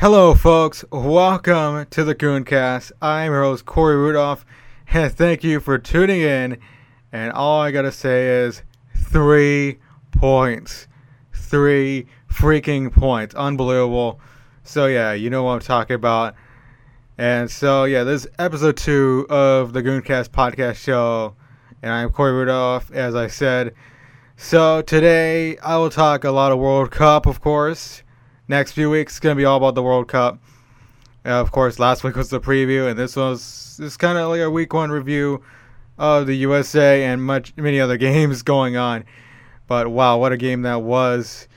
Hello, folks. Welcome to the Gooncast. I'm your host, Corey Rudolph, and thank you for tuning in. And all I gotta say is 3 points. 3 freaking points. Unbelievable. So, yeah, you know what I'm talking about. And so, yeah, this is episode 2 of the Gooncast podcast show. And I'm Corey Rudolph, as I said. So, today I will talk a lot of World Cup, of course. Next few weeks is going to be all about the World Cup. Of course, last week was the preview, and this is kind of like a week 1 review of the USA and many other games going on. But wow, what a game that was.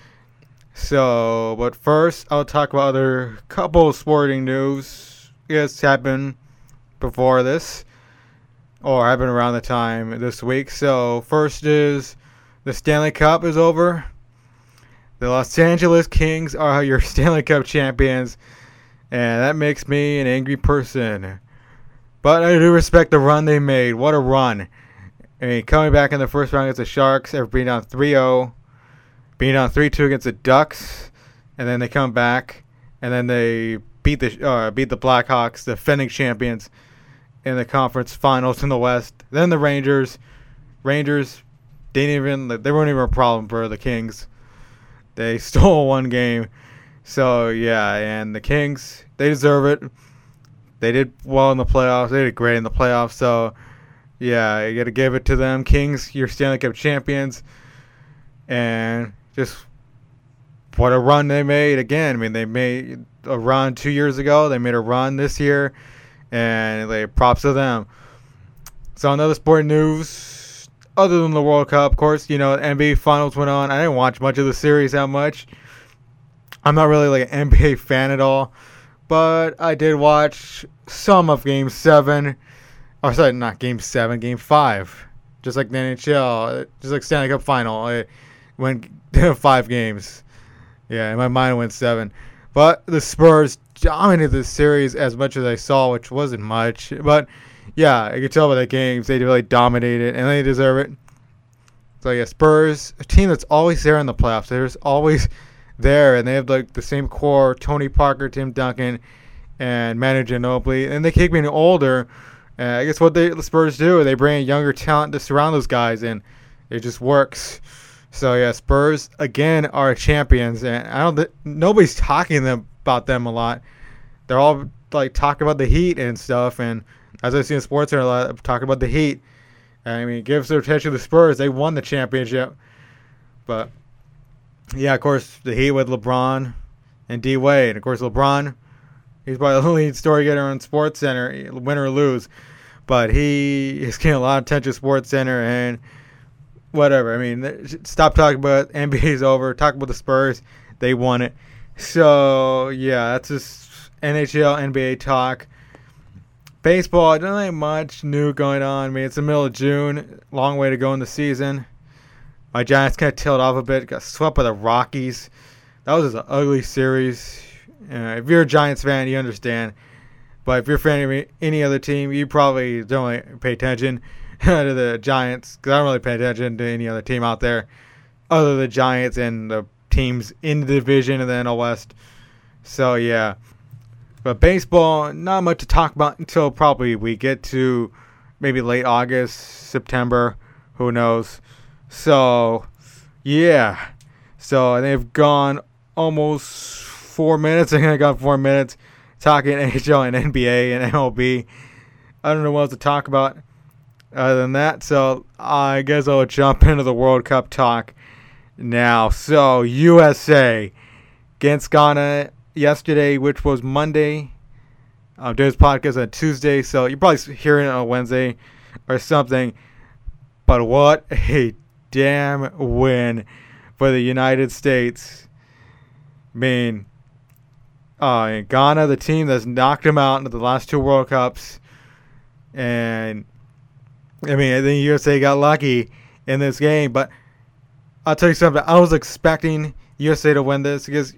So, but first, I'll talk about other couple sporting news. Yes, happened before this, or happened around the time this week. So, first is the Stanley Cup is over. The Los Angeles Kings are your Stanley Cup champions, and that makes me an angry person. But I do respect the run they made. What a run. I mean, coming back in the first round against the Sharks, after being down 3-0, being down 3-2 against the Ducks, and then they come back, and then they beat the Blackhawks, the defending champions, in the conference finals in the West. Then the Rangers, they weren't even a problem for the Kings. They stole one game. So, yeah, and the Kings, they deserve it. They did well in the playoffs. They did great in the playoffs. So, yeah, you got to give it to them. Kings, your Stanley Cup champions. And just what a run they made. Again, I mean, they made a run 2 years ago. They made a run this year. And props to them. So, another sporting news. Other than the World Cup, of course, you know, NBA Finals went on. I didn't watch much of the series that much. I'm not really like an NBA fan at all. But I did watch some of Game 7. Oh, sorry, not Game 7, Game 5. Just like the NHL, just like Stanley Cup Final. It went 5 games. Yeah, in my mind it went 7. But the Spurs dominated the series as much as I saw, which wasn't much. But yeah, you can tell by the games they really dominated, and they deserve it. So yeah, Spurs, a team that's always there in the playoffs. They're just always there, and they have like the same core: Tony Parker, Tim Duncan, and Manu Ginobili. And they keep getting older. I guess what the Spurs do, they bring in younger talent to surround those guys, and it just works. So yeah, Spurs again are champions, and nobody's talking about them a lot. They're all like talking about the Heat and stuff, and as I see in sports, they're a lot talking about the Heat. I mean, gives their attention to the Spurs. They won the championship. But, yeah, of course, the Heat with LeBron and D-Wade. Of course, LeBron, he's probably the lead story getter on SportsCenter, win or lose. But he is getting a lot of attention to SportsCenter and whatever. I mean, stop talking about NBA's over. Talk about the Spurs. They won it. So, yeah, that's just NHL, NBA talk. Baseball, don't really much new going on. I mean, it's the middle of June. Long way to go in the season. My Giants kind of tailed off a bit. Got swept by the Rockies. That was just an ugly series. If you're a Giants fan, you understand. But if you're a fan of any other team, you probably don't really pay attention to the Giants. Because I don't really pay attention to any other team out there other than the Giants and the teams in the division and the NL West. So, yeah. But baseball, not much to talk about until probably we get to maybe late August, September, who knows. So, yeah. So, they've gone almost 4 minutes. I think I got 4 minutes talking NHL and NBA and MLB. I don't know what else to talk about other than that. So, I guess I'll jump into the World Cup talk now. So, USA against Ghana yesterday, which was Monday. I'm doing this podcast on Tuesday, so you're probably hearing it on Wednesday or something. But what a damn win for the United States. I mean, Ghana, the team that's knocked them out in the last 2 World Cups. And, I mean, I think USA got lucky in this game. But I'll tell you something. I was expecting USA to win this because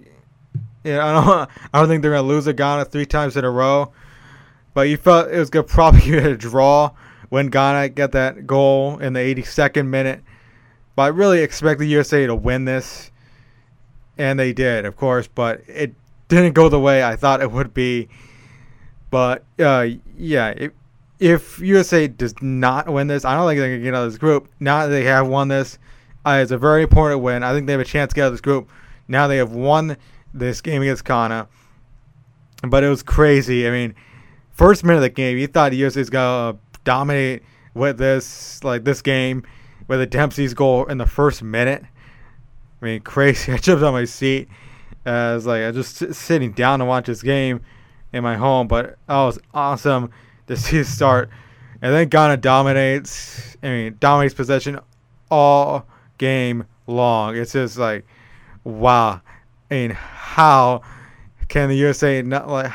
I don't think they're going to lose to Ghana 3 times in a row. But you felt it was going to probably get a draw when Ghana got that goal in the 82nd minute. But I really expected USA to win this. And they did, of course. But it didn't go the way I thought it would be. But yeah, if USA does not win this, I don't think they can get out of this group. Now that they have won this, it's a very important win. I think they have a chance to get out of this group. Now they have won this game against Ghana. But it was crazy. I mean, first minute of the game, you thought the USA's going to dominate with this game with a Dempsey's goal in the first minute. I mean, crazy. I jumped on my seat. I was just sitting down to watch this game in my home. But it was awesome to see it start. And then Ghana dominates possession all game long. It's just like, wow. I mean, how can the USA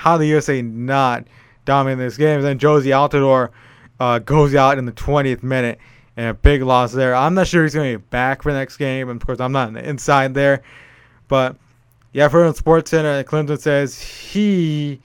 not dominate this game? And then Jozy Altidore goes out in the 20th minute, and a big loss there. I'm not sure he's going to be back for the next game. And of course, I'm not inside there. But yeah, for Sports Center, Clemson says he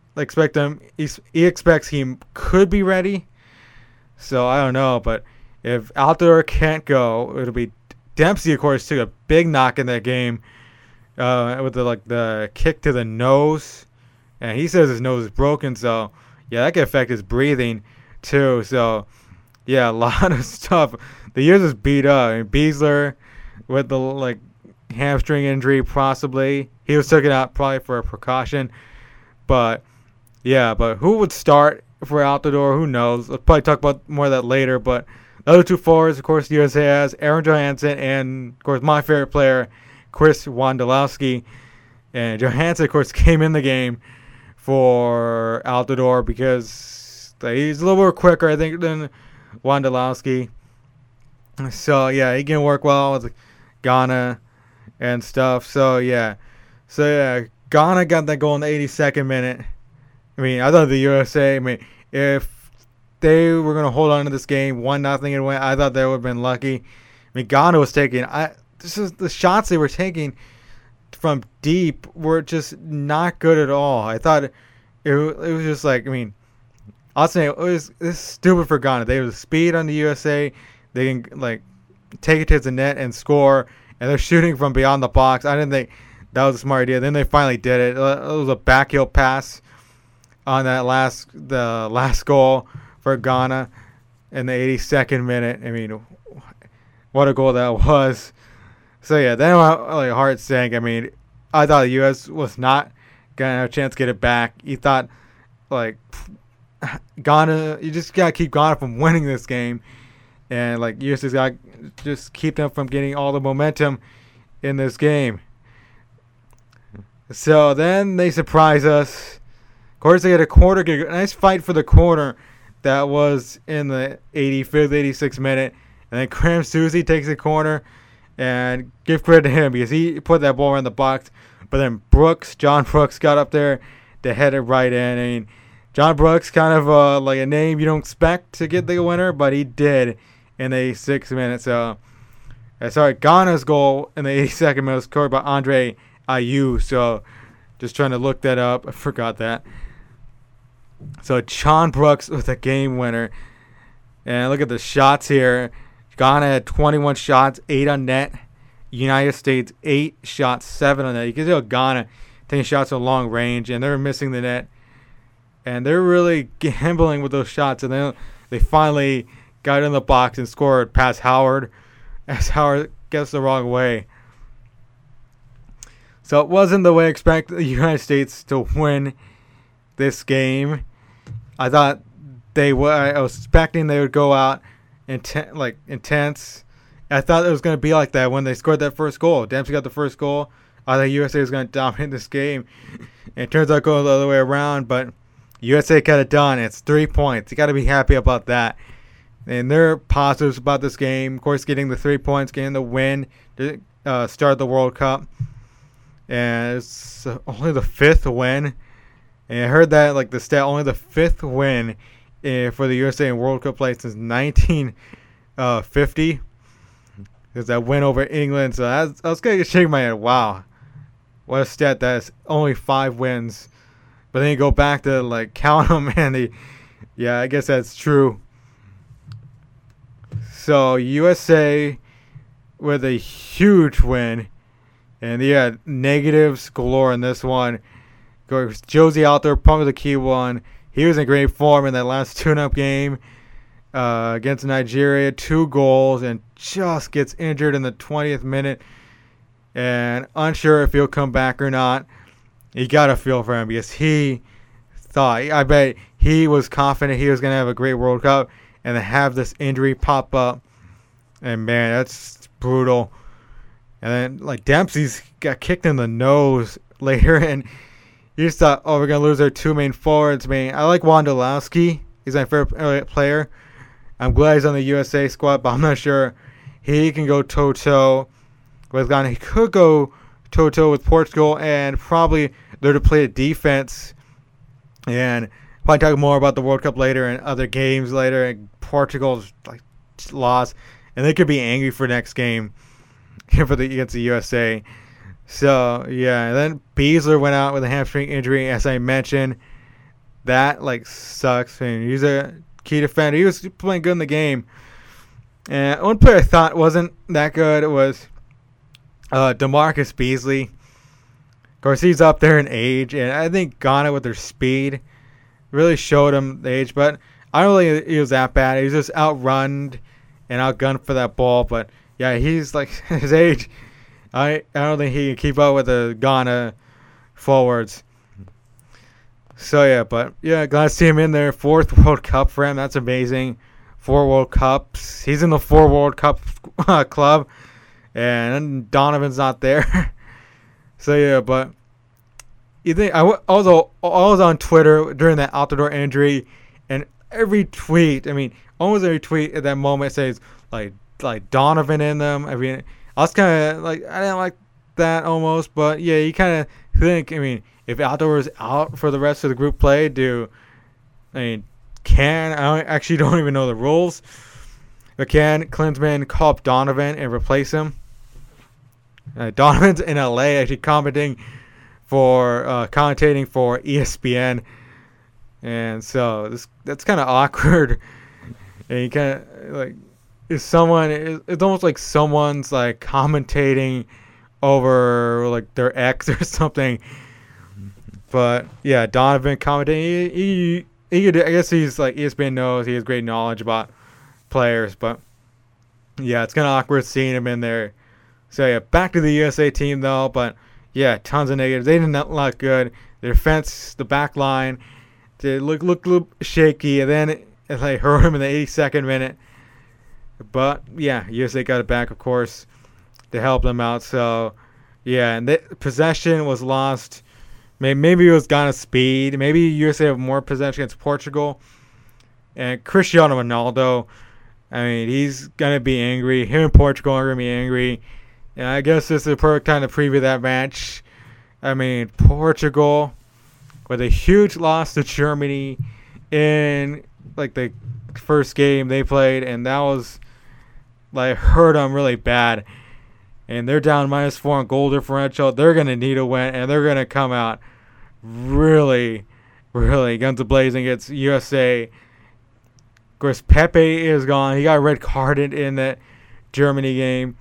expects he could be ready. So I don't know, but if Altidore can't go, it'll be Dempsey. Of course, took a big knock in that game with the kick to the nose, and he says his nose is broken. So yeah, that could affect his breathing too. So yeah, a lot of stuff. The years is beat up. I mean, Beasler with the hamstring injury, possibly he was taken out probably for a precaution, but. Yeah, but who would start for Altidore? Who knows? We'll probably talk about more of that later. But the other two forwards, of course, the USA has Aaron Johansson and, of course, my favorite player, Chris Wondolowski. And Johansson, of course, came in the game for Altidore because he's a little more quicker, I think, than Wondolowski. So, yeah, he can work well with Ghana and stuff. So, yeah, Ghana got that goal in the 82nd minute. I mean, I thought the USA, if they were going to hold on to this game 1-0 and win, I thought they would have been lucky. I mean, Ghana was taking, the shots they were taking from deep were just not good at all. I thought it was just I'll say it's stupid for Ghana. They have the speed on the USA. They can, take it to the net and score, and they're shooting from beyond the box. I didn't think that was a smart idea. Then they finally did it. It was a backheel pass on the last goal for Ghana in the 82nd minute. I mean, what a goal that was. So yeah, then my heart sank. I mean, I thought the U.S. was not gonna have a chance to get it back. You thought Ghana, you just gotta keep Ghana from winning this game, and U.S. just gotta just keep them from getting all the momentum in this game. So then they surprise us. Of course, they had a nice fight for the corner that was in the 85th, 86th minute. And then Graham Susie takes the corner, and give credit to him because he put that ball in the box. But then John Brooks got up there to head it right in. I mean, John Brooks, kind of a name you don't expect to get the winner, but he did in the 86th minute. So, Ghana's goal in the 82nd minute was scored by Andre Ayew. So, just trying to look that up. I forgot that. So John Brooks with a game winner. And look at the shots here. Ghana had 21 shots, 8 on net. United States, 8 shots, 7 on net. You can tell Ghana taking shots at long range, and they're missing the net. And they're really gambling with those shots. And then they finally got in the box and scored past Howard, as Howard gets the wrong way. So it wasn't the way I expected the United States to win this game. I thought I was expecting they would go out intense. I thought it was going to be like that when they scored that first goal. Dempsey got the first goal. I thought USA was going to dominate this game. And it turns out going the other way around, but USA got it done. It's 3 points. You got to be happy about that. And they're positives about this game. Of course, getting the 3 points, getting the win to start the World Cup. And it's only the 5th win. And I heard that, the stat, only the 5th win for the USA in World Cup play since 1950. There's that win over England. So I was going to shake my head. Wow. What a stat that is. Only 5 wins. But then you go back to, count them, and yeah, I guess that's true. So USA with a huge win. And yeah, negatives galore in this one. Josie out there, probably the key one. He was in great form in that last tune-up game against Nigeria. 2 goals and just gets injured in the 20th minute. And unsure if he'll come back or not. You got to feel for him because I bet he was confident he was going to have a great World Cup and to have this injury pop up. And man, that's brutal. And then Dempsey's got kicked in the nose later, and you just thought, we're going to lose our 2 main forwards. I like Wondolowski. He's my favorite player. I'm glad he's on the USA squad, but I'm not sure he can go toe-to-toe with Ghana. He could go toe-to-toe with Portugal, and probably their depleted defense. And probably talk more about the World Cup later and other games later. And Portugal's lost, and they could be angry for next game against the USA. So yeah, and then Beasler went out with a hamstring injury, as I mentioned. That sucks. He's a key defender. He was playing good in the game. And one player I thought wasn't that good was DeMarcus Beasley. Of course, he's up there in age, and I think Ghana with their speed really showed him the age. But I don't think he was that bad. He was just outrun and outgunned for that ball. But yeah, he's his age. I don't think he can keep up with the Ghana forwards. So yeah, but yeah, glad to see him in there. 4th World Cup for him. That's amazing. 4 World Cups. He's in the 4 World Cup club, and Donovan's not there. So yeah, but you think I was on Twitter during that out-the-door injury, and every tweet, almost every tweet at that moment says like Donovan in them. I was kind of I didn't like that almost, but yeah, you kind of think, if Outdoor is out for the rest of the group play, I actually don't even know the rules, but can Klinsmann call up Donovan and replace him? Donovan's in LA actually commentating for ESPN, and so that's kind of awkward. And you kind of it's almost like someone's commentating over their ex or something. But yeah, Donovan commentating. I guess he's ESPN knows he has great knowledge about players, but yeah, it's kind of awkward seeing him in there. So yeah, back to the USA team though, but yeah, tons of negatives. They did not look good. Their defense, the back line, they look a little shaky, and then they hurt him in the 82nd minute. But yeah, USA got it back, of course, to help them out. So yeah, and the possession was lost. Maybe it was Ghana's speed. Maybe USA have more possession against Portugal. And Cristiano Ronaldo, he's going to be angry. Him and Portugal are going to be angry. And I guess this is the perfect time to preview that match. Portugal with a huge loss to Germany in the first game they played, and that was hurt them really bad. And they're down -4 in goal differential. They're going to need a win, and they're going to come out really, really guns a-blazing against USA. Of course, Pepe is gone. He got red carded in that Germany game.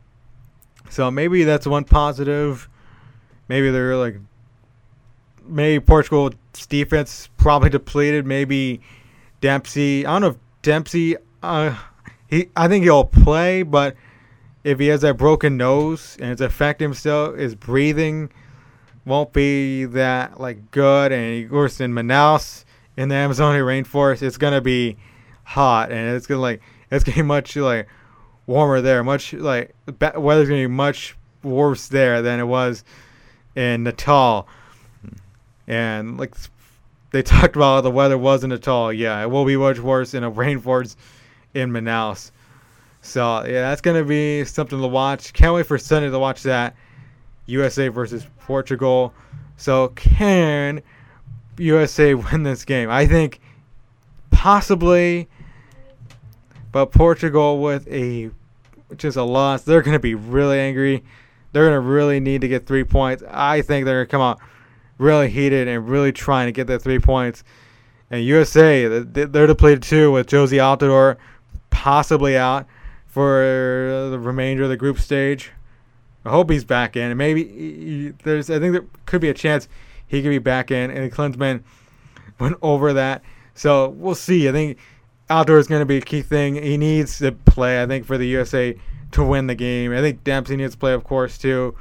So maybe that's one positive. Maybe they're maybe Portugal's defense probably depleted. Maybe Dempsey. I don't know if Dempsey. I think he'll play, but if he has that broken nose and it's affecting him still, his breathing won't be that good. And of course, in Manaus, in the Amazonian rainforest, it's gonna be hot, and it's gonna be much warmer there. Much weather's gonna be much worse there than it was in Natal. And they talked about how the weather was in Natal. Yeah, it will be much worse in a rainforest in Manaus. So yeah, that's gonna be something to watch. Can't wait for Sunday to watch that. USA versus Portugal. So can USA win this game? I think possibly, but Portugal with just a loss, they're gonna be really angry. They're gonna really need to get 3 points. I think they're gonna come out really heated and really trying to get that 3 points. And USA, they're depleted too, with Josie Altidore possibly out for the remainder of the group stage. I hope he's back in. And maybe I think there could be a chance he could be back in. And Klinsmann went over that. So we'll see. I think outdoor is going to be a key thing. He needs to play, I think, for the USA to win the game. I think Dempsey needs to play, of course, too.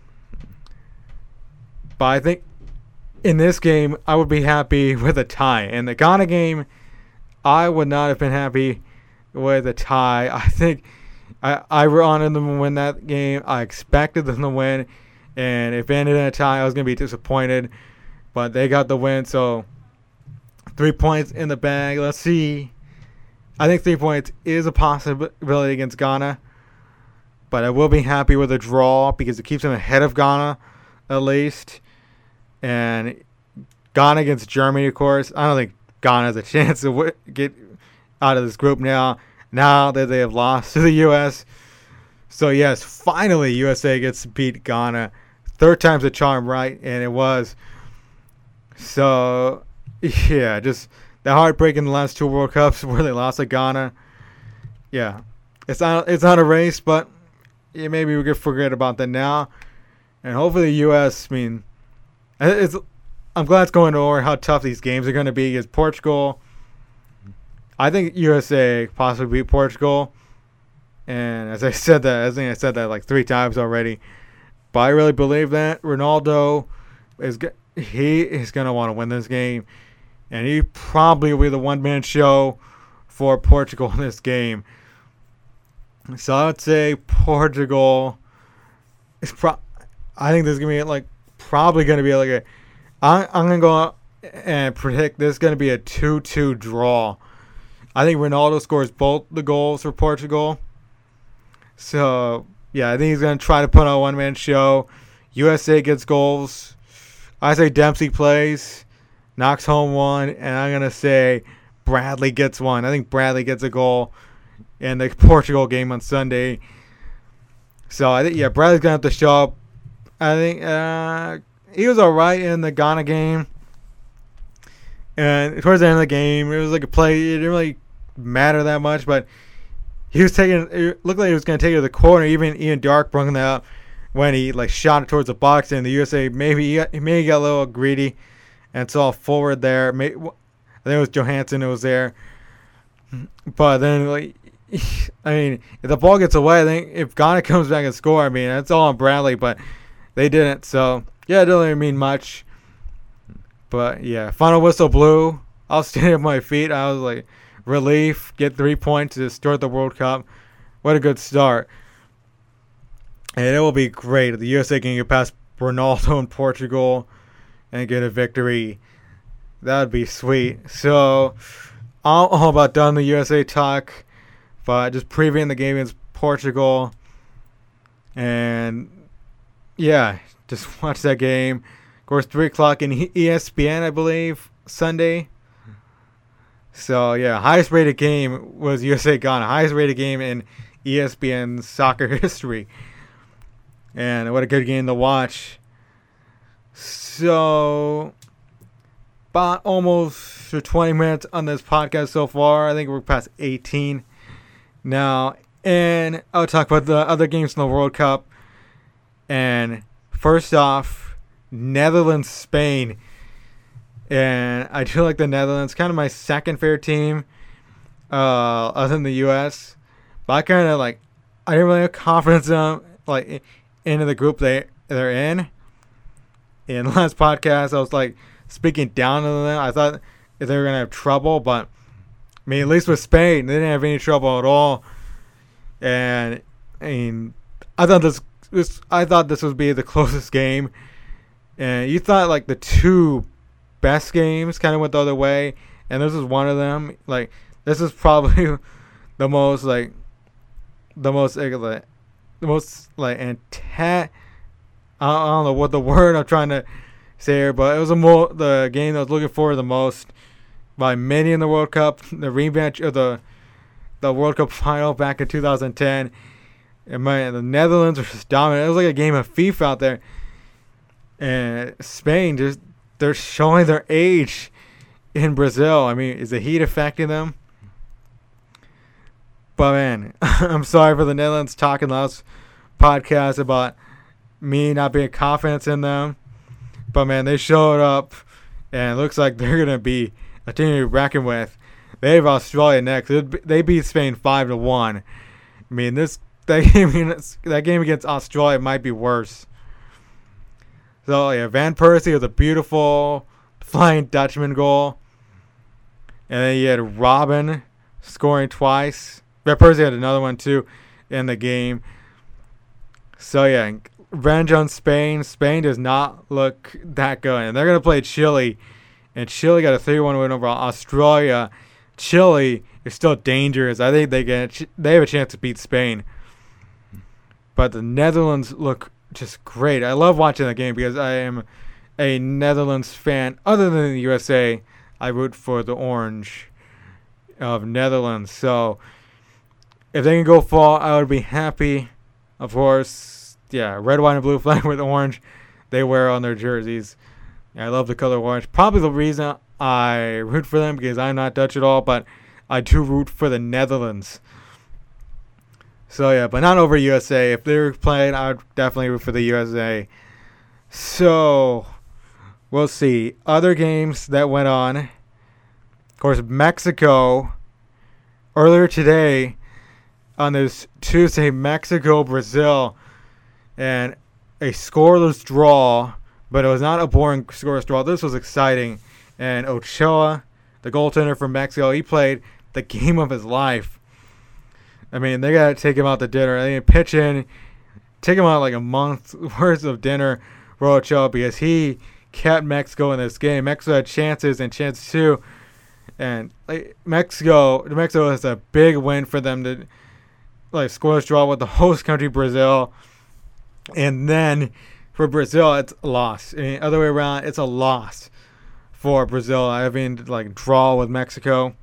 But I think in this game, I would be happy with a tie. In the Ghana game, I would not have been happy with a tie. I think I wanted them to win that game. I expected them to win. And if it ended in a tie, I was going to be disappointed. But they got the win, so 3 points in the bag. Let's see. I think 3 points is a possibility against Ghana. But I will be happy with a draw because it keeps them ahead of Ghana, at least. And Ghana against Germany, of course. I don't think Ghana has a chance to get out of this group now that they have lost to the U.S. So, yes, finally USA gets to beat Ghana. Third time's the charm, right? And it was. So, yeah, just the heartbreak in the last 2 World Cups where they lost to Ghana. Yeah, it's not a race, but yeah, maybe we could forget about that now. And hopefully the U.S., I'm glad it's going over how tough these games are going to be against Portugal. I think USA possibly beat Portugal. And I think I said that like 3 times already. But I really believe that Ronaldo is going to want to win this game. And he probably will be the one-man show for Portugal in this game. So I would say Portugal is I think this is going to be probably going to be I'm going to go and predict this is going to be a 2-2 draw. I think Ronaldo scores both the goals for Portugal. So, yeah, I think he's going to try to put on a one-man show. USA gets goals. I say Dempsey plays, knocks home one, and I'm going to say Bradley gets one. I think Bradley gets a goal in the Portugal game on Sunday. So, I think, Bradley's going to have to show up. I think he was all right in the Ghana game. And towards the end of the game, it was like a play. It didn't really matter that much, but it looked like he was going to take it to the corner. Even Ian Dark brought that up when he shot it towards the box, and the USA maybe got a little greedy and saw a forward there. I think it was Johansson who was there. But then, if the ball gets away, I think if Ghana comes back and score, that's all on Bradley, but they didn't. So, yeah, it doesn't really mean much. But, yeah, final whistle blew. I was standing on my feet. I was relief, get 3 points to start the World Cup. What a good start. And it will be great. The USA can get past Ronaldo in Portugal and get a victory. That would be sweet. So, I'm all about done the USA talk. But just previewing the game against Portugal. And, yeah, just watch that game. Of course, 3 o'clock in ESPN, I believe, Sunday. So, yeah, highest rated game was USA Ghana. Highest rated game in ESPN soccer history. And what a good game to watch. So, about almost 20 minutes on this podcast so far. I think we're past 18 now. And I'll talk about the other games in the World Cup. And first off, Netherlands, Spain. And I do like the Netherlands. Kind of my second favorite team other than the U.S. But I kind of I didn't really have confidence in them, into the group they're in. In the last podcast, I was speaking down to them. I thought they were going to have trouble. But, at least with Spain, they didn't have any trouble at all. And, I thought this would be the closest game. And you thought, the 2 best games kind of went the other way, and this is one of them. This is probably the most I don't know what the word I'm trying to say here, but it was the game I was looking for the most by many in the World Cup, the rematch of the World Cup final back in 2010. And the Netherlands were just dominant. It was like a game of FIFA out there, and Spain they're showing their age in Brazil. Is the heat affecting them? But, man, I'm sorry for the Netherlands talking last podcast about me not being confident in them. But man, they showed up, and it looks like they're gonna be a team to be reckoned with. They have Australia next. They beat Spain 5-1. I mean, that game against Australia might be worse. So yeah, Van Persie with a beautiful Flying Dutchman goal, and then you had Robben scoring twice. Van Persie had another one too in the game. So yeah, revenge on Spain. Spain does not look that good, and they're gonna play Chile, and Chile got a 3-1 win over Australia. Chile is still dangerous. I think they have a chance to beat Spain. But the Netherlands look just great. I love watching the game because I am a Netherlands fan. Other than the USA, I root for the orange of Netherlands. So if they can go far, I would be happy. Of course, yeah, red, white, and blue flag with orange they wear on their jerseys. I love the color orange. Probably the reason I root for them because I'm not Dutch at all, but I do root for the Netherlands. So yeah, but not over USA. If they're playing, I would definitely root for the USA. So we'll see. Other games that went on. Of course, Mexico. Earlier today, on this Tuesday, Mexico, Brazil. And a scoreless draw. But it was not a boring scoreless draw. This was exciting. And Ochoa, the goaltender from Mexico, he played the game of his life. I mean, they got to take him out to dinner. They pitch in, take him out like a month's worth of dinner for Ochoa because he kept Mexico in this game. Mexico had chances and chances too. And Mexico has a big win for them to score this draw with the host country, Brazil. And then for Brazil, it's a loss. I mean, other way around, it's a loss for Brazil. I mean, draw with Mexico.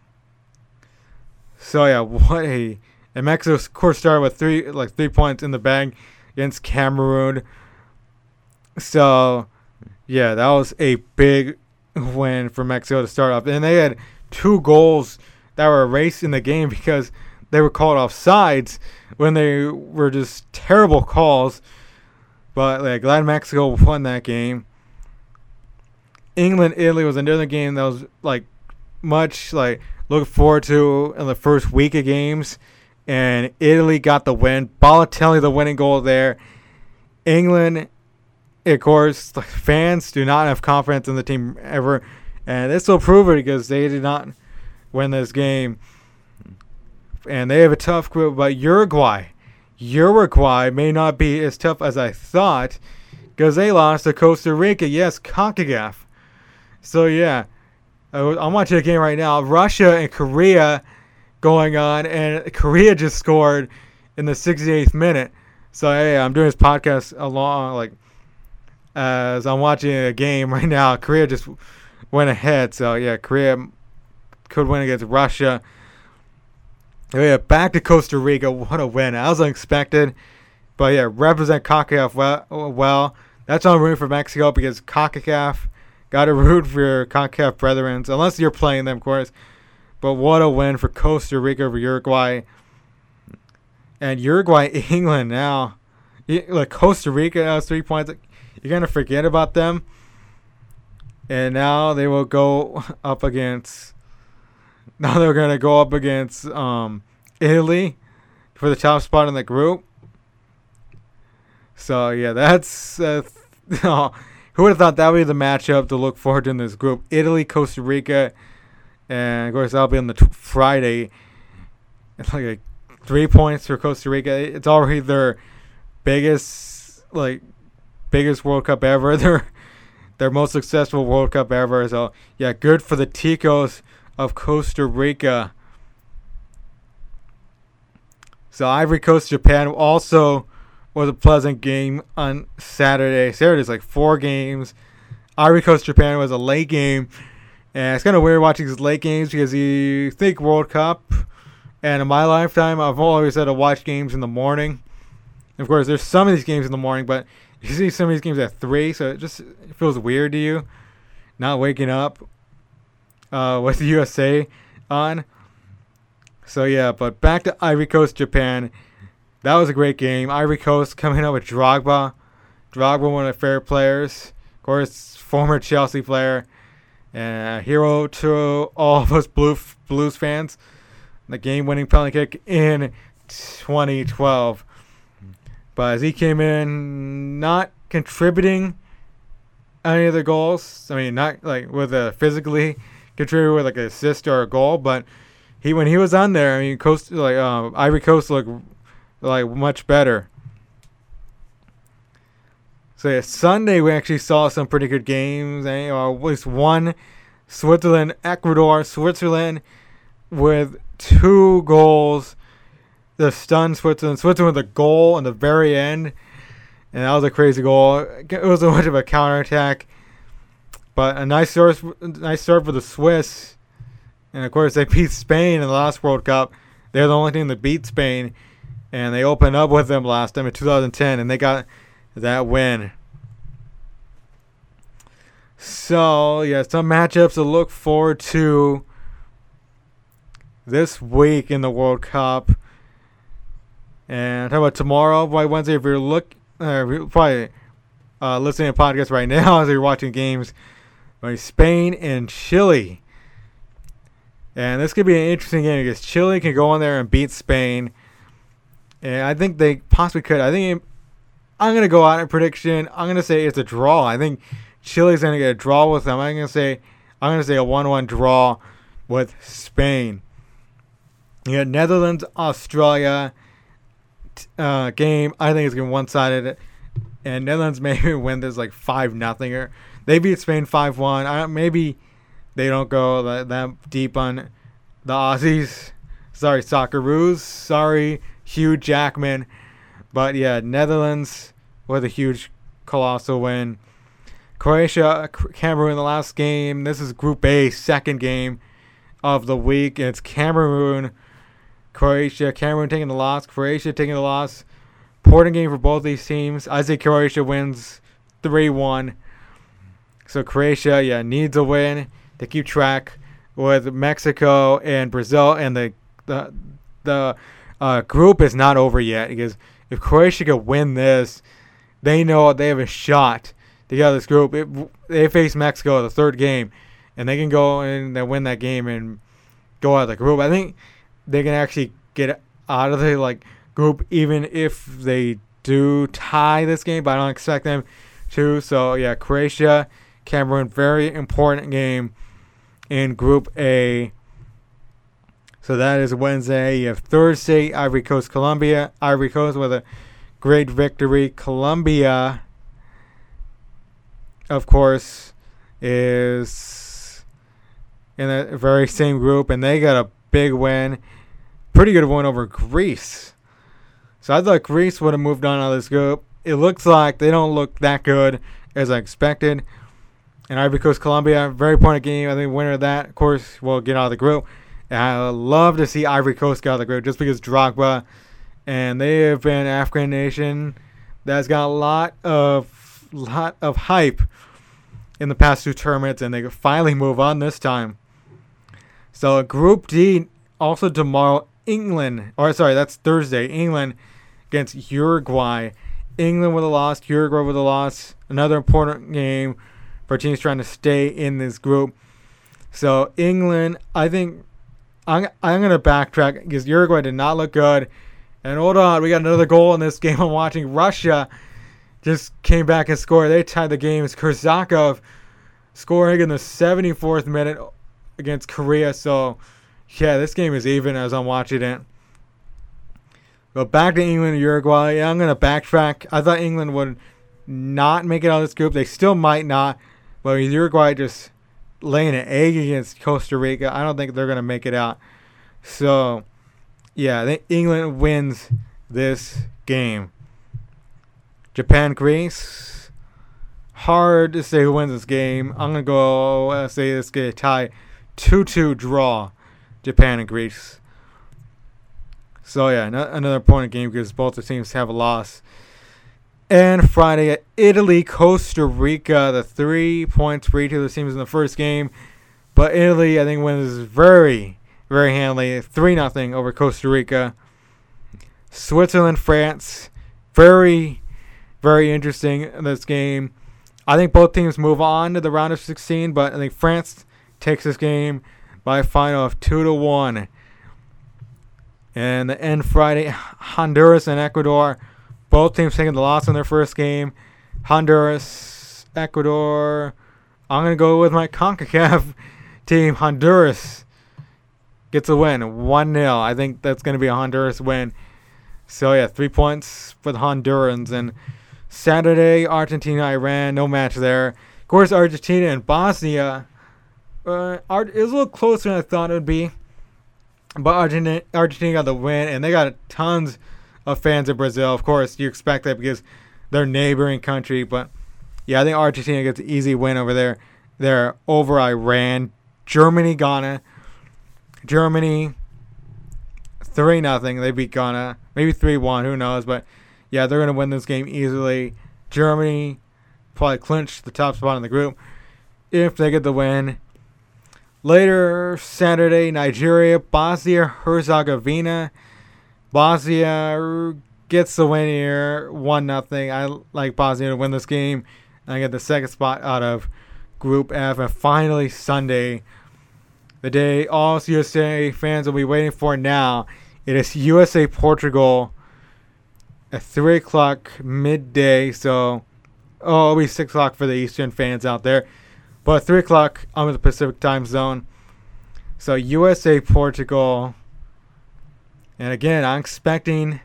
So yeah, and Mexico of course started with 3 points in the bag against Cameroon. So yeah, that was a big win for Mexico to start off. And they had 2 goals that were erased in the game because they were called offsides when they were just terrible calls. But glad Mexico won that game. England Italy was another game that was much looking forward to in the first week of games, and Italy got the win. Balotelli, the winning goal there. England, of course, fans do not have confidence in the team ever, and this will prove it because they did not win this game. And they have a tough group, but Uruguay may not be as tough as I thought because they lost to Costa Rica. Yes, CONCACAF. So yeah. I'm watching the game right now. Russia and Korea going on, and Korea just scored in the 68th minute. So hey, I'm doing this podcast along as I'm watching a game right now. Korea just went ahead. So yeah, Korea could win against Russia. Oh, yeah, back to Costa Rica. What a win! That was unexpected, but yeah, represent CONCACAF well. That's why I'm rooting for Mexico because CONCACAF. Got to root for your CONCACAF brethren, unless you're playing them, of course. But what a win for Costa Rica over Uruguay. And Uruguay, England now. Costa Rica has 3 points. You're going to forget about them. And now they will go up against... Now they're going to go up against Italy for the top spot in the group. So, yeah, that's... Who would have thought that would be the matchup to look forward to in this group? Italy, Costa Rica, and of course that'll be on the Friday. It's 3 points for Costa Rica. It's already their biggest World Cup ever. Their most successful World Cup ever. So yeah, good for the Ticos of Costa Rica. So Ivory Coast, Japan also was a pleasant game on Saturday. Saturday's 4 games. Ivory Coast, Japan was a late game. And it's kind of weird watching these late games because you think World Cup. And in my lifetime, I've always had to watch games in the morning. Of course, there's some of these games in the morning, but you see some of these games at 3, so it feels weird to you not waking up with the USA on. So yeah, but back to Ivory Coast, Japan. That was a great game. Ivory Coast coming out with Drogba. Drogba, one of their favorite players. Of course, former Chelsea player and a hero to all of us Blues fans. The game-winning penalty kick in 2012. But as he came in, not contributing any of the goals. I mean, not like with a physically contributor with like an assist or a goal, but when he was on there, I mean, Ivory Coast looked like much better. So yeah, Sunday we actually saw some pretty good games. At least one, Switzerland, Ecuador, Switzerland with 2 goals. The stunned Switzerland. Switzerland with a goal in the very end. And that was a crazy goal. It was a much of a counterattack. But a nice serve for the Swiss. And of course they beat Spain in the last World Cup. They're the only team that beat Spain. And they opened up with them last time in 2010. And they got that win. So, yeah, some matchups to look forward to this week in the World Cup. And how about tomorrow, by Wednesday, if you're probably listening to podcasts right now as you're watching games, by Spain and Chile. And this could be an interesting game because Chile can go in there and beat Spain. And I think they possibly could. I'm going to go out in prediction. I'm going to say it's a draw. I think Chile's going to get a draw with them. I'm going to say a 1-1 draw with Spain. You got Netherlands, Australia game. I think it's going to be one-sided. And Netherlands maybe win this like 5-0. Or they beat Spain 5-1. Maybe they don't go that deep on the Aussies. Sorry, Socceroos. Sorry, Hugh Jackman. But yeah, Netherlands with a huge, colossal win. Croatia, Cameroon, the last game. This is Group A, second game of the week. And it's Cameroon, Croatia. Cameroon taking the loss. Croatia taking the loss. Important game for both these teams. I say Croatia wins 3-1. So Croatia, needs a win to keep track with Mexico and Brazil. And the group is not over yet because if Croatia could win this, they know they have a shot to get out of this group. They face Mexico the third game, and they can go and win that game and go out of the group. I think they can actually get out of the group even if they do tie this game, but I don't expect them to. So yeah, Croatia, Cameroon, very important game in Group A. So that is Wednesday. You have Thursday, Ivory Coast, Colombia. Ivory Coast with a great victory. Colombia, of course, is in the very same group, and they got a big win. Pretty good win over Greece. So I thought Greece would have moved on out of this group. It looks like they don't look that good as I expected. And Ivory Coast, Colombia, very important game. I think winner of that, of course, will get out of the group. And I love to see Ivory Coast get out of the group just because Drogba, and they have been an African nation that's got a lot of hype in the past 2 tournaments, and they could finally move on this time. So Group D, also tomorrow, that's Thursday. England against Uruguay. England with a loss, Uruguay with a loss. Another important game for teams trying to stay in this group. So England, I think I'm going to backtrack because Uruguay did not look good. And hold on, we got another goal in this game I'm watching. Russia just came back and scored. They tied the game. It's Kurzakov scoring in the 74th minute against Korea. So, yeah, this game is even as I'm watching it. But back to England and Uruguay. Yeah, I'm going to backtrack. I thought England would not make it out of this group. They still might not. But Uruguay just laying an egg against Costa Rica, I don't think they're going to make it out. So, yeah, I think England wins this game. Japan, Greece. Hard to say who wins this game. I'm going to go say this game tie 2-2 draw. Japan and Greece. So, yeah, another important game because both the teams have a loss. And Friday at Italy, Costa Rica. The 3 points for each of the teams in the first game. But Italy, I think, wins very, very handily. 3-0 over Costa Rica. Switzerland, France. Very, very interesting in this game. I think both teams move on to the round of 16, but I think France takes this game by a final of 2-1. And the end Friday, Honduras and Ecuador. Both teams taking the loss in their first game. Honduras, Ecuador. I'm going to go with my CONCACAF team. Honduras gets a win, 1-0. I think that's going to be a Honduras win. So, yeah, 3 points for the Hondurans. And Saturday, Argentina, Iran. No match there. Of course, Argentina and Bosnia. It was a little closer than I thought it would be. But Argentina got the win, and they got tons of fans in Brazil. Of course, you expect that because they're neighboring country. But, yeah, I think Argentina gets an easy win over there. They're over Iran. Germany, Ghana. Germany, 3-0. They beat Ghana. Maybe 3-1. Who knows? But, yeah, they're going to win this game easily. Germany probably clinch the top spot in the group if they get the win. Later Saturday, Nigeria, Bosnia-Herzegovina. Bosnia gets the win here, 1-0. I like Bosnia to win this game. And I get the second spot out of Group F. And finally, Sunday, the day all USA fans will be waiting for now. It is USA-Portugal at 3 o'clock midday. So, it'll be 6 o'clock for the Eastern fans out there. But 3 o'clock, I'm in the Pacific time zone. So USA, Portugal. And again, I'm expecting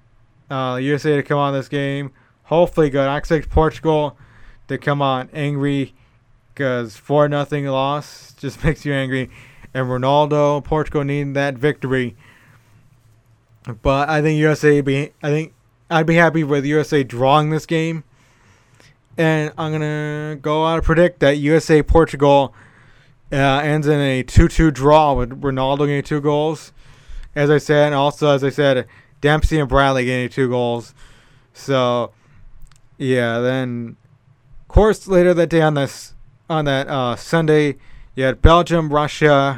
USA to come on this game. Hopefully good. I expect Portugal to come on angry because 4-0 loss just makes you angry. And Ronaldo, Portugal needing that victory. But I think I'd be happy with USA drawing this game. And I'm going to go out and predict that USA-Portugal ends in a 2-2 draw with Ronaldo getting 2 goals. As I said, Dempsey and Bradley getting 2 goals. So, yeah, then, of course, later that day on that Sunday, you had Belgium, Russia.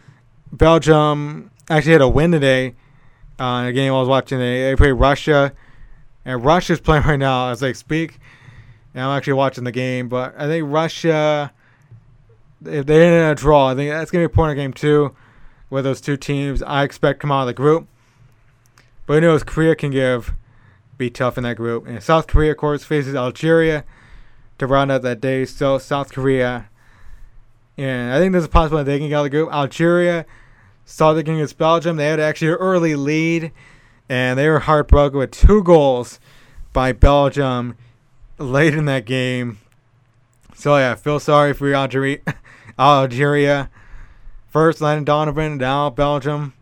Belgium actually had a win today in a game I was watching. They played Russia. And Russia's playing right now as I speak. And I'm actually watching the game, but I think Russia, if they end in a draw, I think that's going to be a point of game 2 with those 2 teams. I expect to come out of the group. But who knows, Korea can be tough in that group. And South Korea, of course, faces Algeria to round out that day. So South Korea, and I think there's a possibility they can get out of the group. Algeria saw the game against Belgium. They had actually an early lead, and they were heartbroken with 2 goals by Belgium late in that game. So, yeah, feel sorry for Algeria. First, Landon Donovan, now Belgium.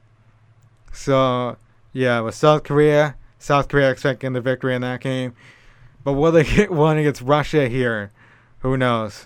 So, yeah, with South Korea expecting the victory in that game. But will they get one against Russia here? Who knows?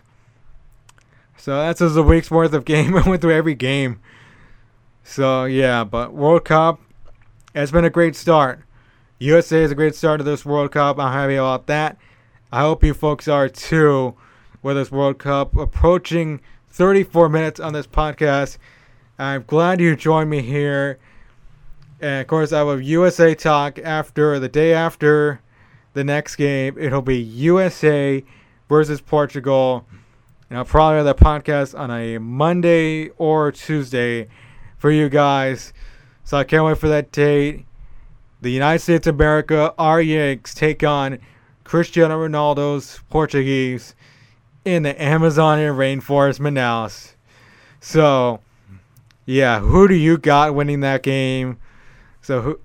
So, that's just a week's worth of game. I went through every game. So, yeah, but World Cup, it's been a great start. USA is a great start to this World Cup. I'm happy about that. I hope you folks are too with this World Cup. Approaching 34 minutes on this podcast. I'm glad you joined me here. And, of course, I will have USA talk the day after the next game. It'll be USA versus Portugal. And I'll probably have that podcast on a Monday or Tuesday for you guys. So I can't wait for that date. The United States of America, our Yanks, take on Cristiano Ronaldo's Portuguese in the Amazonian rainforest, Manaus. So, yeah, who do you got winning that game? So,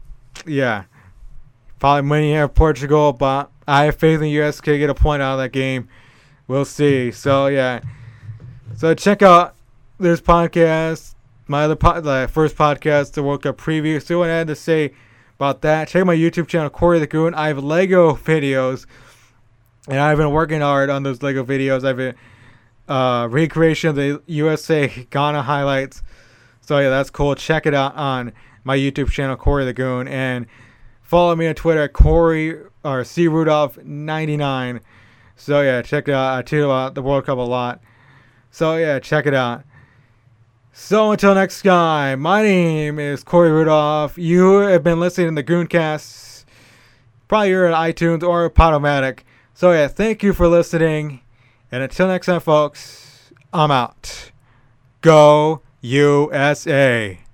probably many have Portugal, but I have faith in the U.S. can get a point out of that game. We'll see. So, yeah. So, check out this podcast, the first podcast, the World Cup preview. See what I had to say about that. Check out my YouTube channel, Corey the Goon. I have Lego videos, and I've been working hard on those Lego videos. I've been recreation of the USA Ghana highlights. So yeah, that's cool. Check it out on my YouTube channel, Corey the Goon, and follow me on Twitter at Corey or C Rudolph 99. So yeah, check it out. I tweet about the World Cup a lot. So yeah, check it out. So until next time, my name is Corey Rudolph. You have been listening to the Gooncast. Probably you're at iTunes or Podomatic. So yeah, thank you for listening. And until next time, folks, I'm out. Go USA.